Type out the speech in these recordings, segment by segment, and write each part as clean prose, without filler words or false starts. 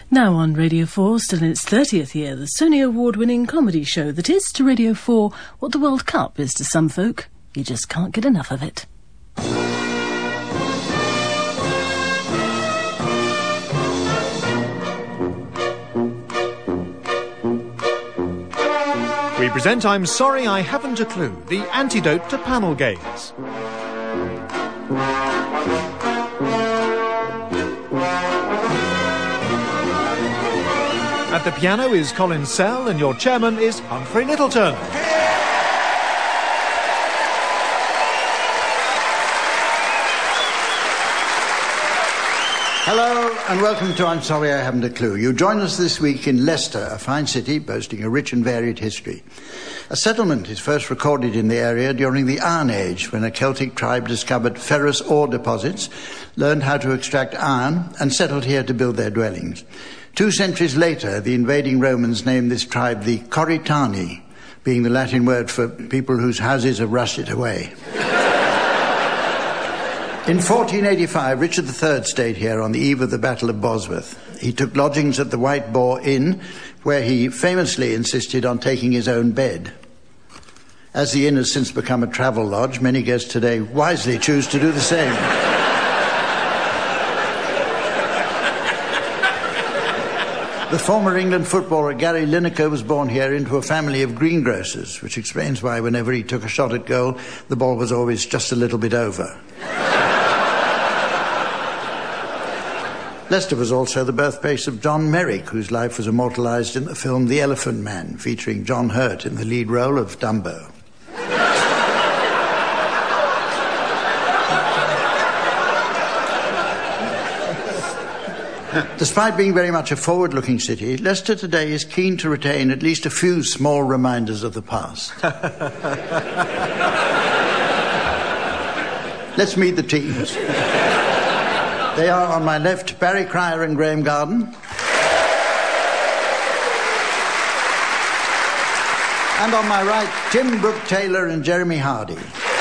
Now on Radio 4, still in its 30th year, the Sony Award-winning comedy show that is to Radio 4 what the World Cup is to some folk. You just can't get enough of it. We present I'm Sorry I Haven't a Clue, the antidote to panel games. At the piano is Colin Sell and your chairman is Humphrey Littleton. Hello and welcome to I'm Sorry I Haven't a Clue. You join us this week in Leicester, a fine city boasting a rich and varied history. A settlement is first recorded in the area during the Iron Age, when a Celtic tribe discovered ferrous ore deposits, learned how to extract iron and settled here to build their dwellings. 2 centuries later, the invading Romans named this tribe the Corritani, being the Latin word for people whose houses have rusted away. In 1485, Richard III stayed here on the eve of the Battle of Bosworth. He took lodgings at the White Boar Inn, where he famously insisted on taking his own bed. As the inn has since become a travel lodge, many guests today wisely choose to do the same. The former England footballer Gary Lineker was born here into a family of greengrocers, which explains why whenever he took a shot at goal, the ball was always just a little bit over. Leicester was also the birthplace of John Merrick, whose life was immortalised in the film The Elephant Man, featuring John Hurt in the lead role of Dumbo. Despite being very much a forward-looking city, Leicester today is keen to retain at least a few small reminders of the past. Let's meet the teams. They are, on my left, Barry Cryer and Graham Garden. And on my right, Tim Brooke-Taylor and Jeremy Hardy.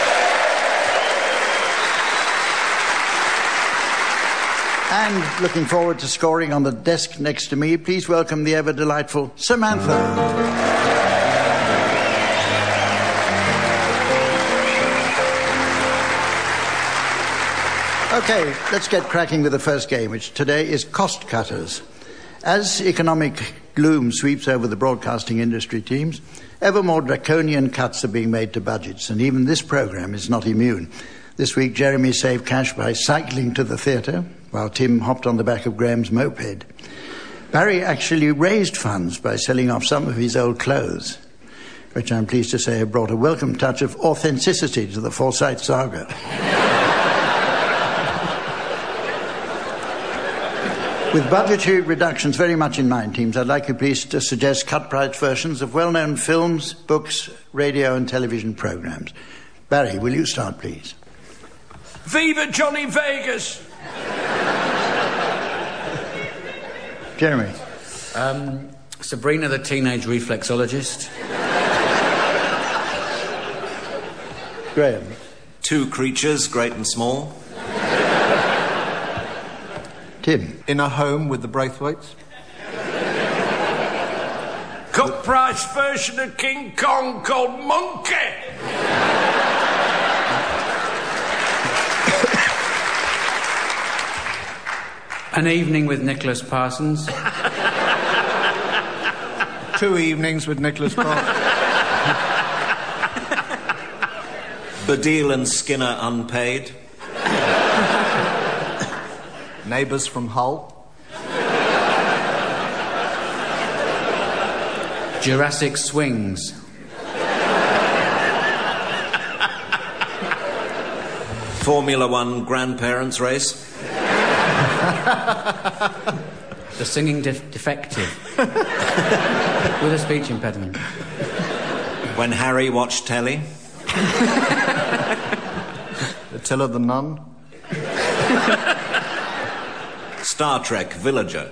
And looking forward to scoring on the desk next to me, please welcome the ever-delightful Samantha. OK, let's get cracking with the first game, which today is Cost Cutters. As economic gloom sweeps over the broadcasting industry teams, ever more draconian cuts are being made to budgets, and even this programme is not immune. This week, Jeremy saved cash by cycling to the theatre, while Tim hopped on the back of Graham's moped. Barry actually raised funds by selling off some of his old clothes, which I'm pleased to say have brought a welcome touch of authenticity to the Forsyth saga. With budgetary reductions very much in mind, teams, I'd like you please to suggest cut-price versions of well-known films, books, radio and television programmes. Barry, will you start, please? Viva Johnny Vegas! Jeremy. Sabrina the Teenage Reflexologist. Graham. 2 Creatures, Great and Small. Tim. In a Home with the Braithwaites. Cut price version of King Kong called Monkey! An Evening with Nicholas Parsons. 2 Evenings with Nicholas Parsons. Baddiel and Skinner Unpaid. Neighbours from Hull. Jurassic Swings. Formula One Grandparents Race. The Singing Defective. With a speech impediment. When Harry Watched Telly. Attila the Nun. Star Trek Villager.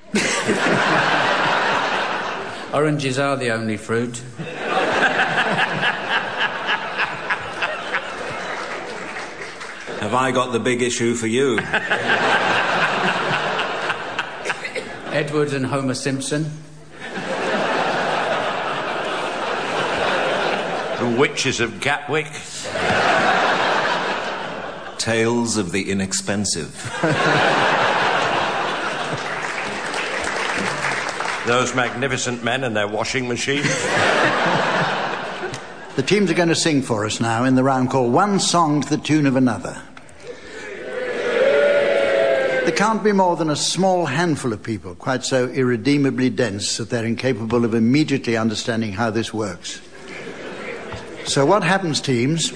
Oranges are the only fruit. Have I got the big issue for you? Edward and Homer Simpson. The Witches of Gatwick. Tales of the Inexpensive. Those magnificent men and their washing machines. The teams are going to sing for us now in the round called One Song to the Tune of Another. There can't be more than a small handful of people quite so irredeemably dense that they're incapable of immediately understanding how this works. So what happens, teams,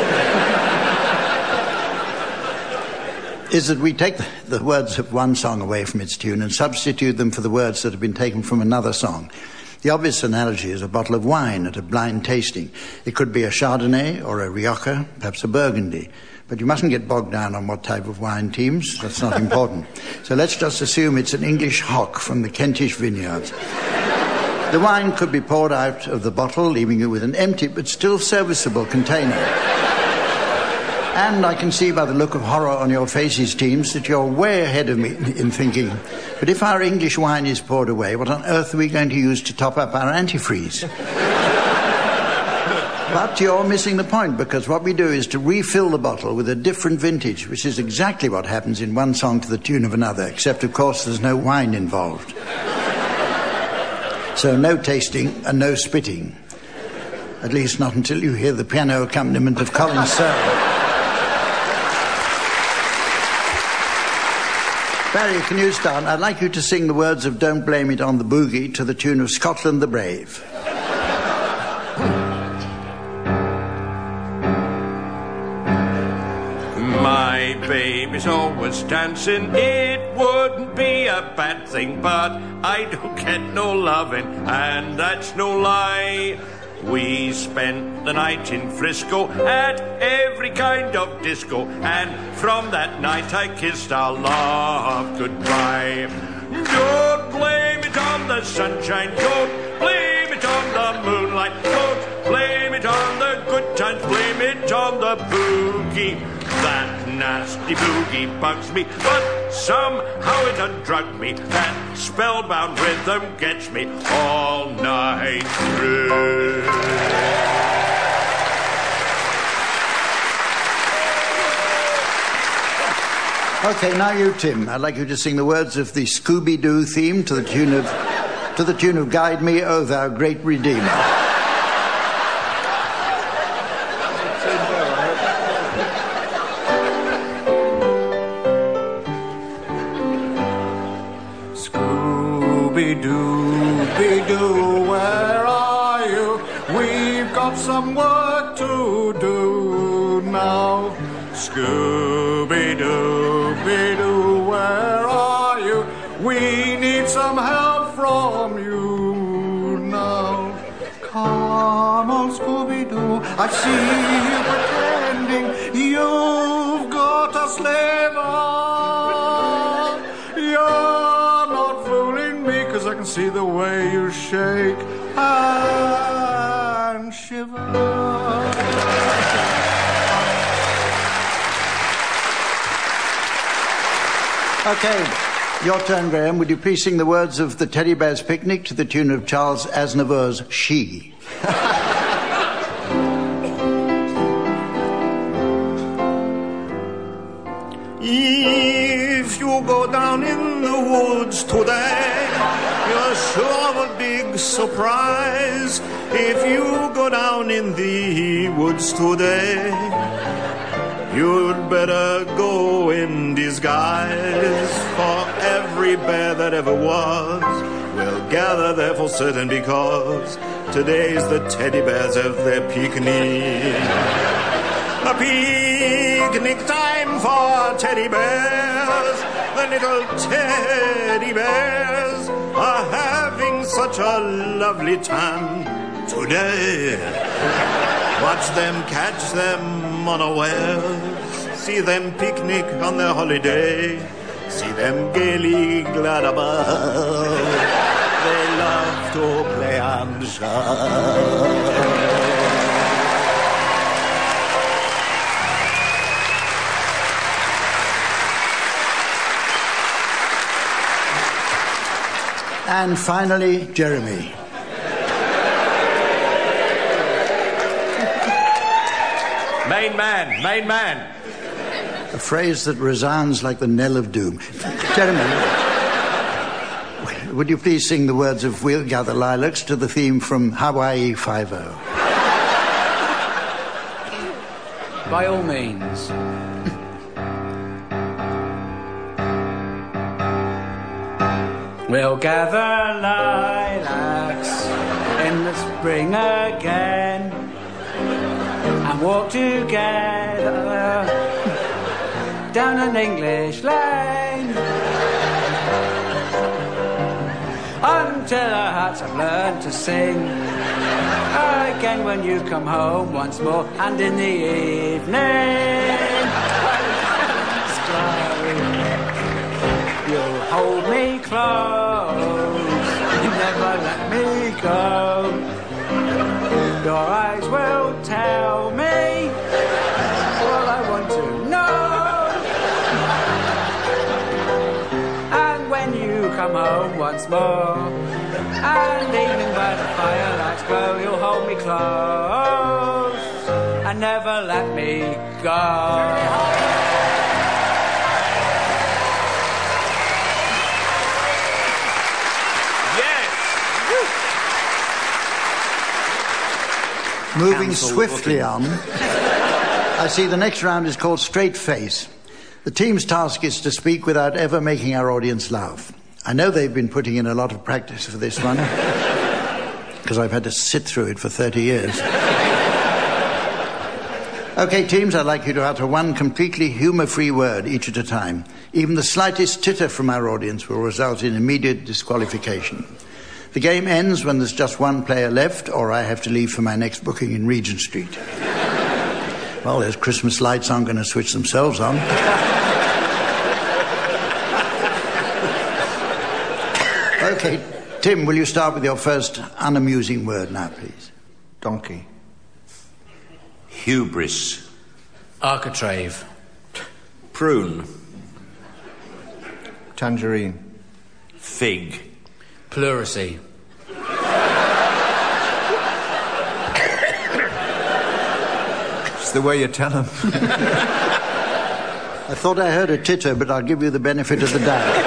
is that we take the words of one song away from its tune and substitute them for the words that have been taken from another song. The obvious analogy is a bottle of wine at a blind tasting. It could be a Chardonnay or a Rioja, perhaps a Burgundy. But you mustn't get bogged down on what type of wine, teams. That's not important. So let's just assume it's an English hock from the Kentish vineyards. The wine could be poured out of the bottle, leaving you with an empty but still serviceable container. And I can see by the look of horror on your faces, teams, that you're way ahead of me in thinking, but if our English wine is poured away, what on earth are we going to use to top up our antifreeze? But you're missing the point, because what we do is to refill the bottle with a different vintage, which is exactly what happens in one song to the tune of another, except, of course, there's no wine involved. So no tasting and no spitting. At least not until you hear the piano accompaniment of Colin Searle. Barry, can you start? I'd like you to sing the words of Don't Blame It on the Boogie to the tune of Scotland the Brave. My baby's always dancing. It wouldn't be a bad thing, but I don't get no loving, and that's no lie. We spent the night in Frisco at every kind of disco, and from that night I kissed our love goodbye. Don't blame it on the sunshine, don't blame it on the moonlight, don't blame it on the good times, blame it on the boogie. That nasty boogie bugs me, but somehow it undrugged me. That spellbound rhythm gets me all night through. Okay, now you, Tim. I'd like you to sing the words of the Scooby-Doo theme to the tune of Guide Me, O Thou Great Redeemer. Scooby-Doo, where are you? We've got some work to do now. Scooby-Doo, where are you? We need some help from you now. Come on, Scooby-Doo, I see you pretending you've got a slave on. You're not fooling me, 'cause I can see the way you shake and shiver. Okay, your turn, Graham. Would you please sing the words of the Teddy Bears Picnic to the tune of Charles Aznavour's She? If you go down in the woods today, you're sure of a big surprise. If you go down in the woods today, you'd better go in disguise, for every bear that ever was will gather there for certain, because today's the teddy bears have their picnic. A picnic time for teddy bears. The little teddy bears are having such a lovely time today. Watch them catch them unawares. See them picnic on their holiday. See them gaily glad above. They love to play and shout. And finally, Jeremy. Main man. A phrase that resounds like the knell of doom. Jeremy, would you please sing the words of We'll Gather Lilacs to the theme from Hawaii Five-0? By all means. We'll gather lilacs in the spring again and walk together down an English lane until our hearts have learned to sing again when you come home once more, and in the evening you'll hold me close, you never let me go. Your eyes will tell me all I want to know. And when you come home once more, and evening by the firelights glow, you'll hold me close and never let me go. Moving swiftly on, I see the next round is called Straight Face. The team's task is to speak without ever making our audience laugh. I know they've been putting in a lot of practice for this one, because I've had to sit through it for 30 years. Okay, teams, I'd like you to utter one completely humour-free word each at a time. Even the slightest titter from our audience will result in immediate disqualification. The game ends when there's just one player left, or I have to leave for my next booking in Regent Street. Well, those Christmas lights aren't going to switch themselves on. Okay, Tim, will you start with your first unamusing word now, please? Donkey. Hubris. Architrave. Prune. Tangerine. Fig. Pleurisy. It's the way you tell them. I thought I heard a titter, but I'll give you the benefit of the doubt.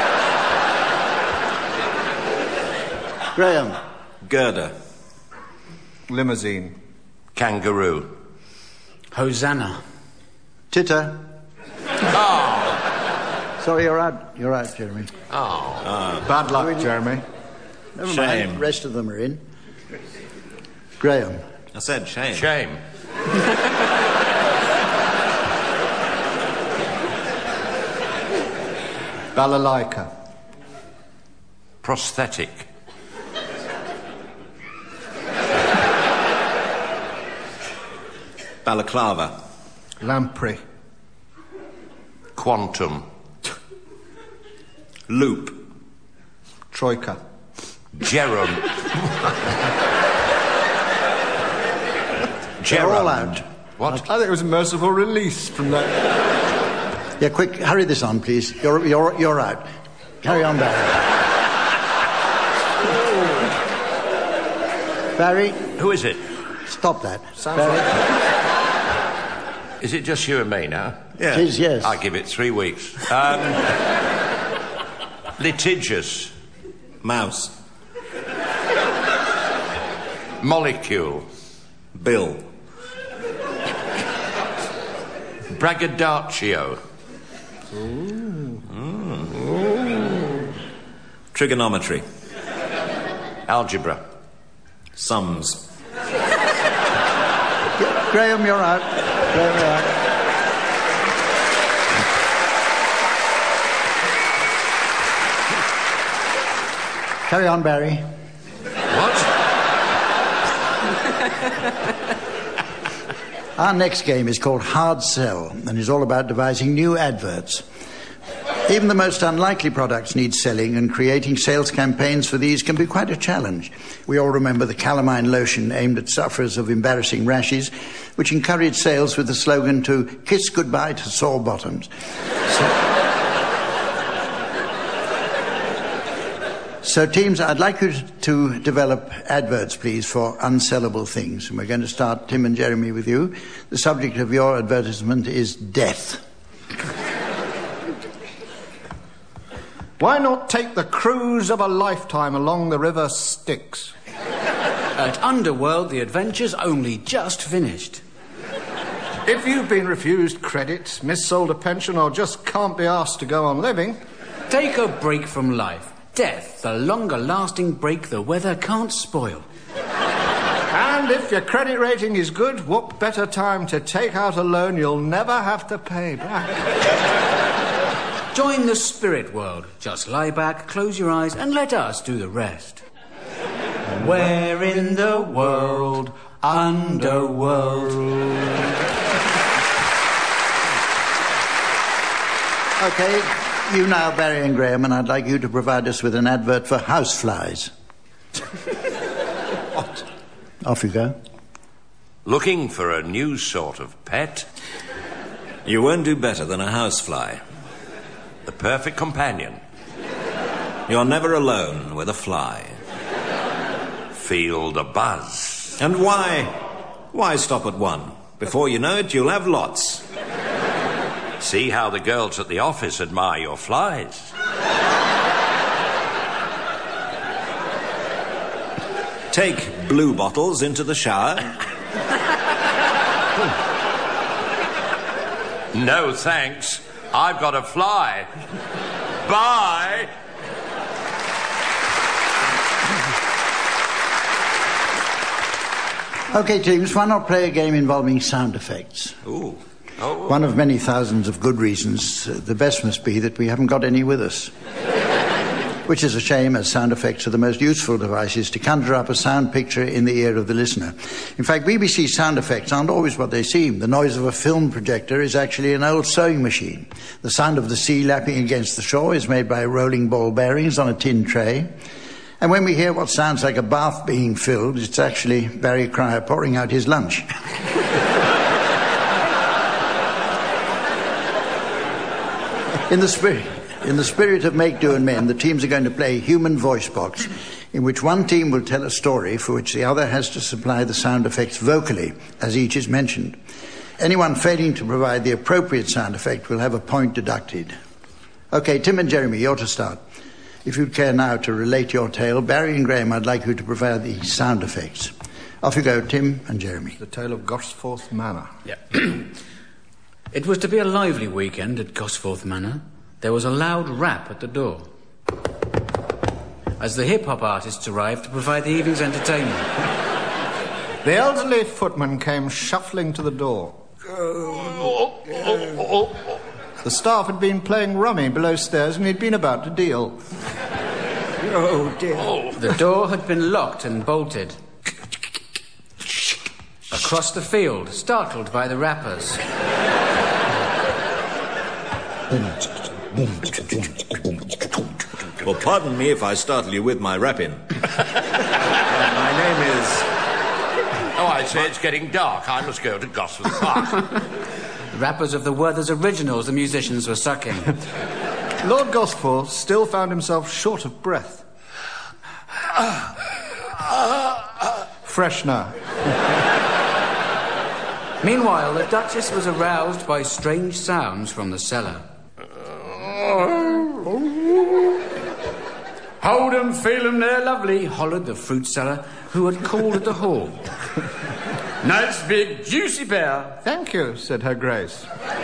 Graham. Girder. Limousine. Kangaroo. Hosanna. Titter. Oh. Sorry, you're out. You're out, Jeremy. Oh. Bad luck, Jeremy. Never Shame. mind, the rest of them are in. Graham. I said shame. Shame. Balalaika. Prosthetic. Balaclava. Lamprey. Quantum. Loop. Troika. Gerund. They're all out. What? I think it was a merciful release from that. Yeah, quick, hurry this on, please. You're out. Carry on, Barry. Barry, Who is it? stop that. Sounds Barry, Is it just you and me now? Yeah. it is, yes. I give it 3 weeks. Litigious. Mouse. Molecule. Bill. Braggadocio. Trigonometry. Algebra. Sums. Graham, you're out. Graham, you're out. Carry on, Barry. What? Our next game is called Hard Sell and is all about devising new adverts. Even the most unlikely products need selling, and creating sales campaigns for these can be quite a challenge. We all remember the calamine lotion aimed at sufferers of embarrassing rashes, which encouraged sales with the slogan to kiss goodbye to sore bottoms. So, teams, I'd like you to develop adverts, please, for unsellable things. And we're going to start, Tim and Jeremy, with you. The subject of your advertisement is death. Why not take the cruise of a lifetime along the River Styx? At Underworld, the adventure's only just finished. If you've been refused credit, missold a pension, or just can't be asked to go on living... Take a break from life. Death, the longer-lasting break the weather can't spoil. And if your credit rating is good, what better time to take out a loan you'll never have to pay back? Join the spirit world. Just lie back, close your eyes, and let us do the rest. Where in the world, Underworld? OK, you now, Barry and Graham, and I'd like you to provide us with an advert for houseflies. What? Off you go. Looking for a new sort of pet? You won't do better than a housefly. The perfect companion. You're never alone with a fly. Feel the buzz. And why? Why stop at one? Before you know it, you'll have lots. See how the girls at the office admire your flies. Take blue bottles into the shower. No, thanks. I've got a fly. Bye. OK, teams, why not play a game involving sound effects? Ooh. Oh. One of many thousands of good reasons. The best must be that we haven't got any with us. Which is a shame, as sound effects are the most useful devices to conjure up a sound picture in the ear of the listener. In fact, BBC sound effects aren't always what they seem. The noise of a film projector is actually an old sewing machine. The sound of the sea lapping against the shore is made by rolling ball bearings on a tin tray. And when we hear what sounds like a bath being filled, it's actually Barry Cryer pouring out his lunch. In the spirit of Make, Do and Mend, the teams are going to play Human Voice Box, in which one team will tell a story for which the other has to supply the sound effects vocally, as each is mentioned. Anyone failing to provide the appropriate sound effect will have a point deducted. OK, Tim and Jeremy, you're to start. If you'd care now to relate your tale, Barry and Graham, I'd like you to provide the sound effects. Off you go, Tim and Jeremy. The tale of Gosforth Manor. Yeah. It was to be a lively weekend at Gosforth Manor. There was a loud rap at the door as the hip-hop artists arrived to provide the evening's entertainment. The elderly footman came shuffling to the door. The staff had been playing rummy below stairs and he'd been about to deal. Oh, dear. The door had been locked and bolted. Across the field, startled by the rappers. Well, pardon me if I startle you with my rapping. My name is... Oh, I say it's getting dark. I must go to Gosforth Park. The rappers of the Werther's Originals the musicians were sucking. Lord Gosforth still found himself short of breath. Fresh now. Meanwhile, the Duchess was aroused by strange sounds from the cellar. Hold 'em, feel 'em, they're lovely, hollered the fruit seller, who had called at the hall. Nice big juicy pear. Thank you, said Her Grace.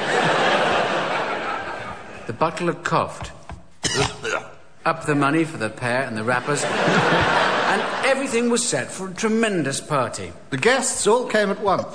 The butler coughed. Up the money for the pear and the wrappers, and everything was set for a tremendous party. The guests all came at once.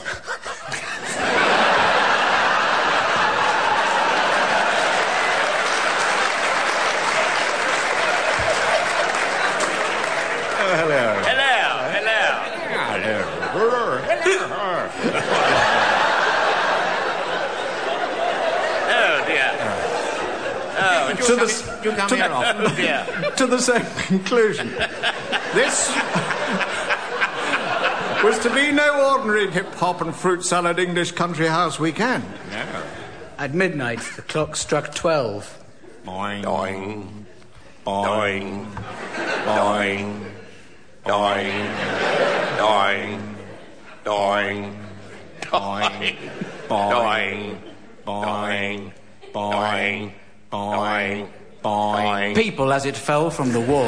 To the same conclusion. This was to be no ordinary hip-hop and fruit salad English country house weekend. No. At midnight, the clock struck 12. Boing. Boing. Boing. Doing. Doing. Doing. Doing. Doing. Boing. Boing. Boing. Boing. Boing. People as it fell from the wall.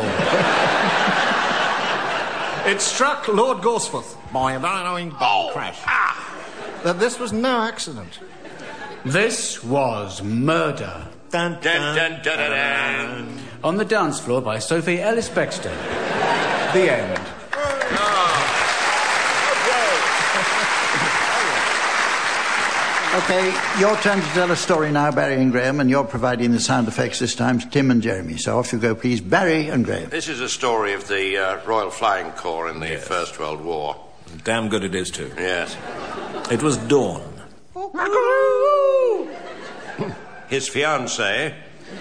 It struck Lord Gorsforth. Crash. That this was no accident. This was murder. Dun, dun, dun, dun, dun, dun. On the dance floor by Sophie Ellis-Bextor. The end. OK, your turn to tell a story now, Barry and Graham, and you're providing the sound effects this time to Tim and Jeremy. So off you go, please. Barry and Graham. This is a story of the Royal Flying Corps in the First World War. Damn good it is, too. Yes. It was dawn. His fiancée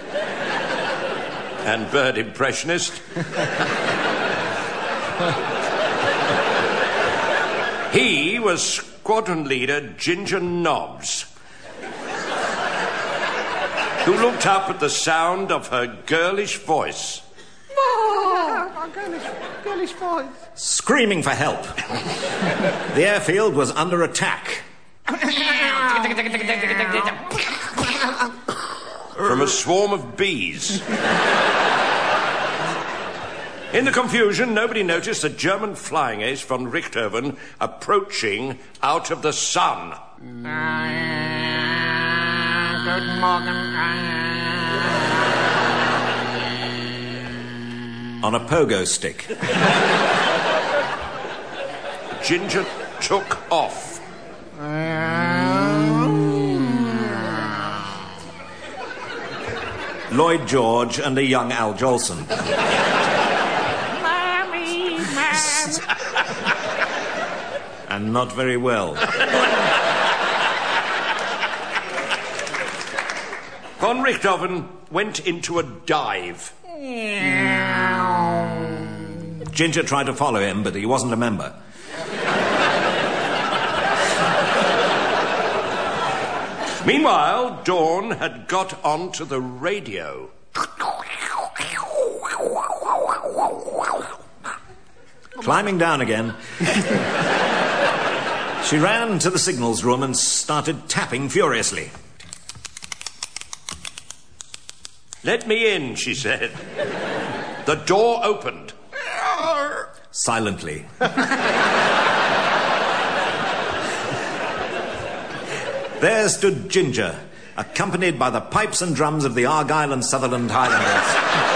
and bird impressionist. He was squadron leader Ginger Nobbs, who looked up at the sound of her girlish voice. Girlish voice. Screaming for help. The airfield was under attack. From a swarm of bees. In the confusion, nobody noticed a German flying ace von Richthofen approaching out of the sun. Guten Morgen. On a pogo stick. Ginger took off. Lloyd George and a young Al Jolson. And not very well. Von Richthofen went into a dive. Ginger tried to follow him, but he wasn't a member. Meanwhile, Dawn had got onto the radio. Climbing down again, she ran to the signals room and started tapping furiously. "Let me in," she said. The door opened. Silently. There stood Ginger, accompanied by the pipes and drums of the Argyll and Sutherland Highlanders.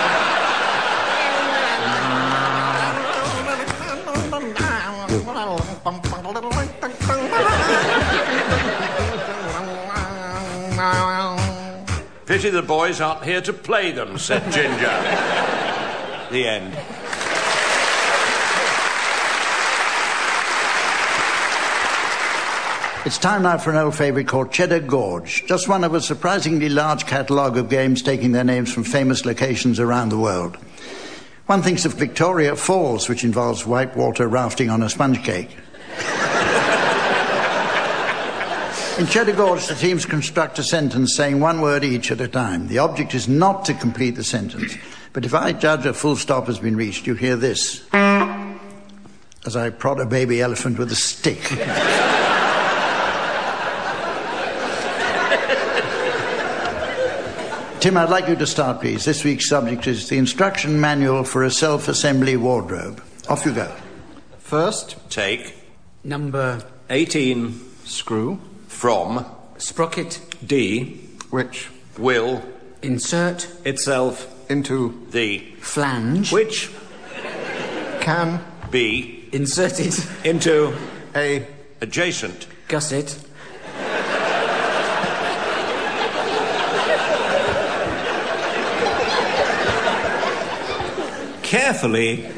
Pity the boys aren't here to play them, said Ginger. The end. It's time now for an old favourite called Cheddar Gorge, just one of a surprisingly large catalogue of games taking their names from famous locations around the world. One thinks of Victoria Falls, which involves whitewater rafting on a sponge cake. In Cheddar Gorge, the teams construct a sentence saying one word each at a time. The object is not to complete the sentence, but if I judge a full stop has been reached, you hear this, as I prod a baby elephant with a stick. Tim, I'd like you to start, please. This week's subject is the instruction manual for a self-assembly wardrobe. Off you go. First, take Number 18. screw, from sprocket. D. which will Insert Itself. into the flange. Which can be Inserted into a adjacent gusset. carefully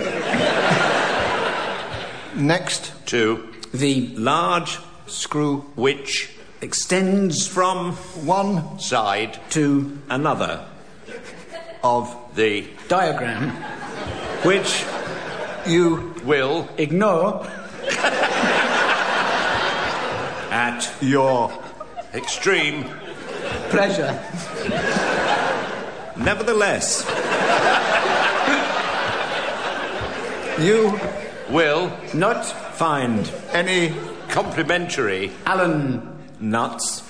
next to The large screw which extends from one side to another, of the diagram. which you will Ignore at your extreme pleasure. You will not Find any complimentary Alan nuts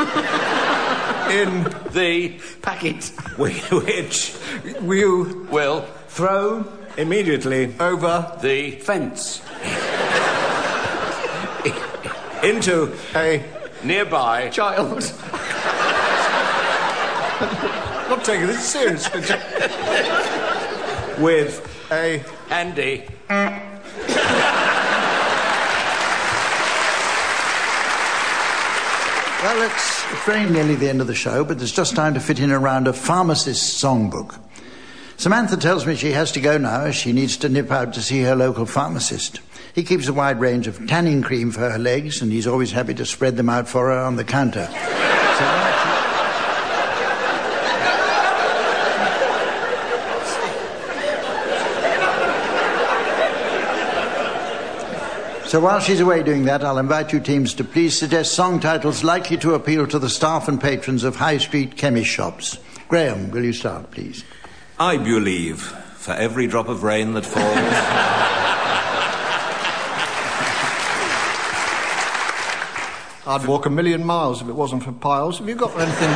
in the packet which you will throw immediately over the fence into a nearby child. not taking this seriously. with A handy Well, it's very nearly the end of the show, but there's just time to fit in a round of Pharmacist's Songbook. Samantha tells me she has to go now as she needs to nip out to see her local pharmacist. He keeps a wide range of tanning cream for her legs, and he's always happy to spread them out for her on the counter. So while she's away doing that, I'll invite you teams to please suggest song titles likely to appeal to the staff and patrons of high street chemist shops. Graham, will you start, please? I believe for every drop of rain that falls. I'd walk 1,000,000 miles if it wasn't for piles. Have you got anything?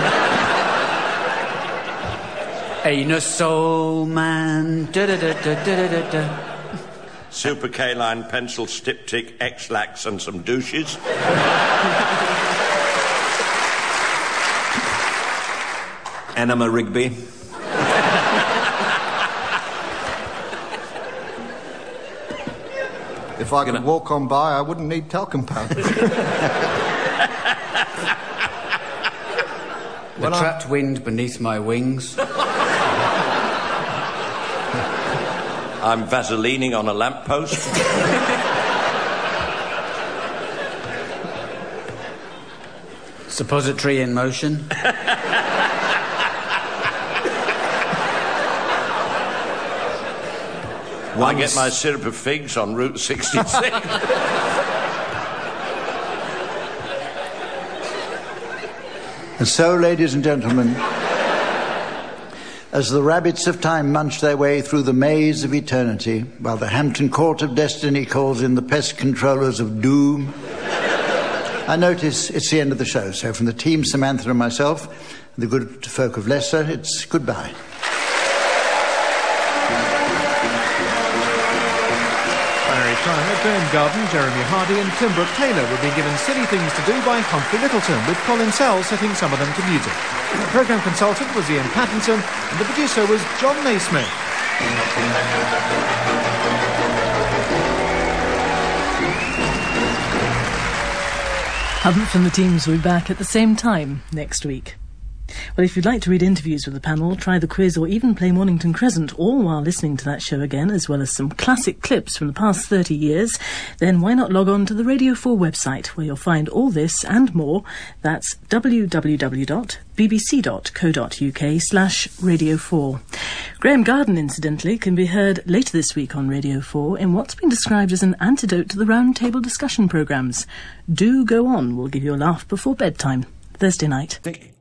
Ain't a soul man. Da-da-da-da-da-da-da. super K-line pencil styptic X-lax and some douches. Enema Rigby. If I could walk on by, I wouldn't need talcum powder. The trapped wind beneath my wings. I'm vaselining on a lamppost. Suppository in motion. I get my syrup of figs on Route 66. And so, ladies and gentlemen, as the rabbits of time munch their way through the maze of eternity, while the Hampton Court of Destiny calls in the pest controllers of doom, I notice it's the end of the show. So from the team, Samantha and myself, the good folk of Leicester, it's goodbye. Graham Garden, Jeremy Hardy and Tim Brooke Taylor will be given Silly Things to Do by Humphrey Littleton, with Colin Sell setting some of them to music. The programme consultant was Ian Pattinson and the producer was John Naismith. Hunt from the teams will be back at the same time next week. Well, if you'd like to read interviews with the panel, try the quiz or even play Mornington Crescent, all while listening to that show again, as well as some classic clips from the past 30 years, then why not log on to the Radio 4 website, where you'll find all this and more. That's www.bbc.co.uk/Radio4. Graham Garden, incidentally, can be heard later this week on Radio 4 in what's been described as an antidote to the round-table discussion programmes. Do Go On will give you a laugh before bedtime, Thursday night.